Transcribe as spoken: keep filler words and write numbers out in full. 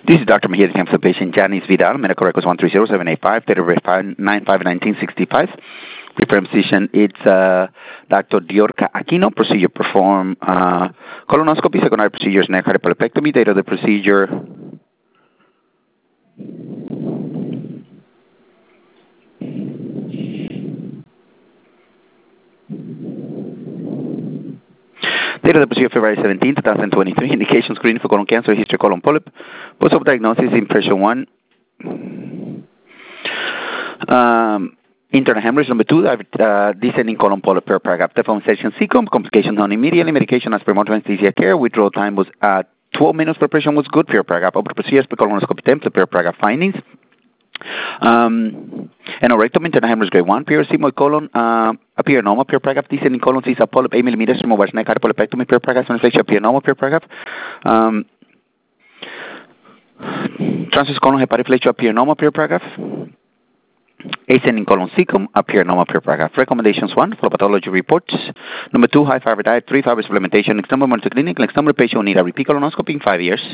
This is Doctor Mejia, the cancer patient Janice Vidal. Medical records one three zero seven eight five, date of birth nine five nineteen sixty-five. Referring physician, it's uh, Doctor Diorca Aquino. Procedure performed uh, colonoscopy. Secondary procedures, neck hyperpolepectomy. Date of the procedure. Date of the procedure, February seventeenth, twenty twenty-three. Indication screening for colon cancer, history colon polyp. Post-op diagnosis, impression one. Um, internal hemorrhage. Number two, uh, descending colon polyp per paragraph. Telephone session secum. Complications known immediately. Medication as per modern anesthesia care. Withdrawal time was uh, twelve minutes per patient was good per paragraph. Open procedures per colonoscopy template per paragraph findings. Um, Anorectum, internal hemorrhage grade one, P R C, colon, uh, a pyranoma per paragraph, descending colon, sees a polyp, eight millimeters, removed neck, hyperpolepectomy per paragraph, inflection, pyranoma per paragraph. Um, transverse colon, hepatoflexia, pyranoma per paragraph. Ascending colon cecum, a pyranoma per paragraph. Recommendations one, for pathology reports. Number two, high fiber diet, three fiber supplementation, next number monitor clinic, next number patient will need a repeat colonoscopy in five years.